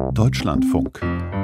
Deutschlandfunk.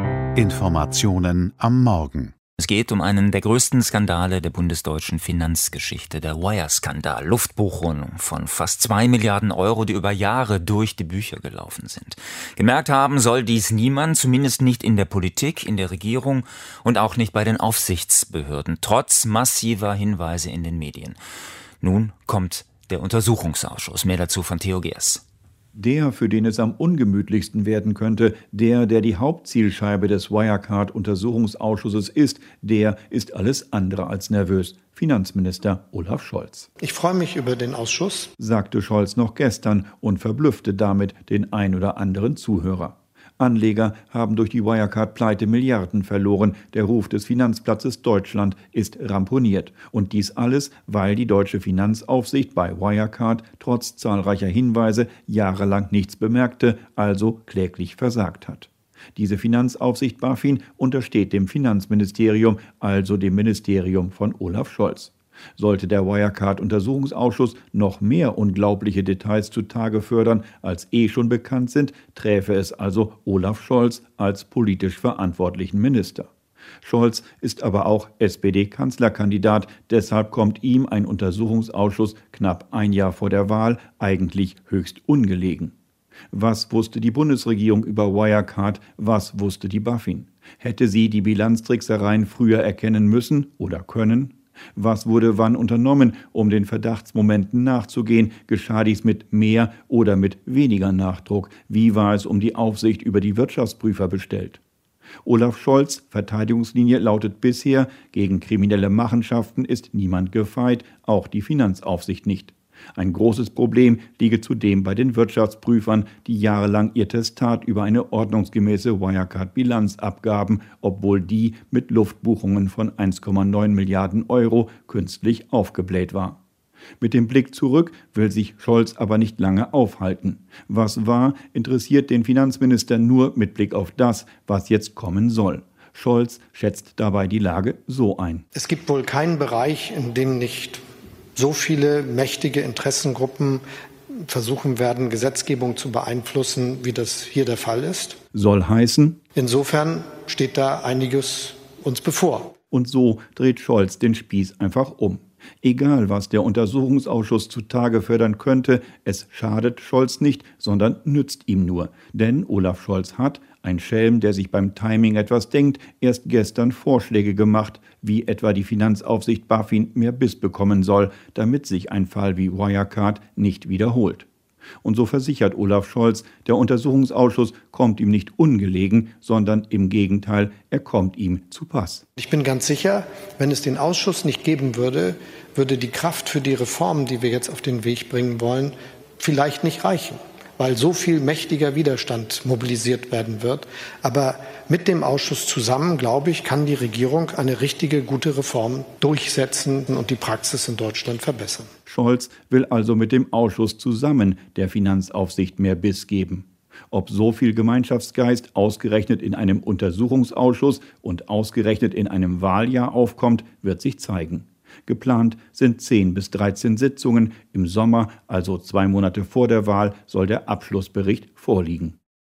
Informationen am Morgen. Es geht um einen der größten Skandale der bundesdeutschen Finanzgeschichte, der Wirecard-Skandal. Luftbuchungen von fast 2 Milliarden Euro, die über Jahre durch die Bücher gelaufen sind. Gemerkt haben soll dies niemand, zumindest nicht in der Politik, in der Regierung und auch nicht bei den Aufsichtsbehörden, trotz massiver Hinweise in den Medien. Nun kommt der Untersuchungsausschuss. Mehr dazu von Theo Geers. Der, für den es am ungemütlichsten werden könnte, der die Hauptzielscheibe des Wirecard-Untersuchungsausschusses ist, der ist alles andere als nervös. Finanzminister Olaf Scholz. Ich freue mich über den Ausschuss, sagte Scholz noch gestern und verblüffte damit den ein oder anderen Zuhörer. Anleger haben durch die Wirecard-Pleite Milliarden verloren. Der Ruf des Finanzplatzes Deutschland ist ramponiert. Und dies alles, weil die deutsche Finanzaufsicht bei Wirecard trotz zahlreicher Hinweise jahrelang nichts bemerkte, also kläglich versagt hat. Diese Finanzaufsicht BaFin untersteht dem Finanzministerium, also dem Ministerium von Olaf Scholz. Sollte der Wirecard-Untersuchungsausschuss noch mehr unglaubliche Details zutage fördern, als schon bekannt sind, träfe es also Olaf Scholz als politisch verantwortlichen Minister. Scholz ist aber auch SPD-Kanzlerkandidat, deshalb kommt ihm ein Untersuchungsausschuss knapp ein Jahr vor der Wahl eigentlich höchst ungelegen. Was wusste die Bundesregierung über Wirecard, was wusste die BaFin? Hätte sie die Bilanztricksereien früher erkennen müssen oder können? Was wurde wann unternommen, um den Verdachtsmomenten nachzugehen? Geschah dies mit mehr oder mit weniger Nachdruck? Wie war es um die Aufsicht über die Wirtschaftsprüfer bestellt? Olaf Scholz' Verteidigungslinie lautet bisher, gegen kriminelle Machenschaften ist niemand gefeit, auch die Finanzaufsicht nicht. Ein großes Problem liege zudem bei den Wirtschaftsprüfern, die jahrelang ihr Testat über eine ordnungsgemäße Wirecard-Bilanz abgaben, obwohl die mit Luftbuchungen von 1,9 Milliarden Euro künstlich aufgebläht war. Mit dem Blick zurück will sich Scholz aber nicht lange aufhalten. Was war, interessiert den Finanzminister nur mit Blick auf das, was jetzt kommen soll. Scholz schätzt dabei die Lage so ein. Es gibt wohl keinen Bereich, in dem nicht so viele mächtige Interessengruppen versuchen werden, Gesetzgebung zu beeinflussen, wie das hier der Fall ist. Soll heißen, insofern steht da einiges uns bevor. Und so dreht Scholz den Spieß einfach um. Egal, was der Untersuchungsausschuss zutage fördern könnte, es schadet Scholz nicht, sondern nützt ihm nur. Denn Olaf Scholz hat, ein Schelm, der sich beim Timing etwas denkt, erst gestern Vorschläge gemacht, wie etwa die Finanzaufsicht BaFin mehr Biss bekommen soll, damit sich ein Fall wie Wirecard nicht wiederholt. Und so versichert Olaf Scholz, der Untersuchungsausschuss kommt ihm nicht ungelegen, sondern im Gegenteil, er kommt ihm zu Pass. Ich bin ganz sicher, wenn es den Ausschuss nicht geben würde, würde die Kraft für die Reformen, die wir jetzt auf den Weg bringen wollen, vielleicht nicht reichen, weil so viel mächtiger Widerstand mobilisiert werden wird. Aber mit dem Ausschuss zusammen, glaube ich, kann die Regierung eine richtige, gute Reform durchsetzen und die Praxis in Deutschland verbessern. Scholz will also mit dem Ausschuss zusammen der Finanzaufsicht mehr Biss geben. Ob so viel Gemeinschaftsgeist ausgerechnet in einem Untersuchungsausschuss und ausgerechnet in einem Wahljahr aufkommt, wird sich zeigen. Geplant sind 10 bis 13 Sitzungen. Im Sommer, also 2 Monate vor der Wahl, soll der Abschlussbericht vorliegen.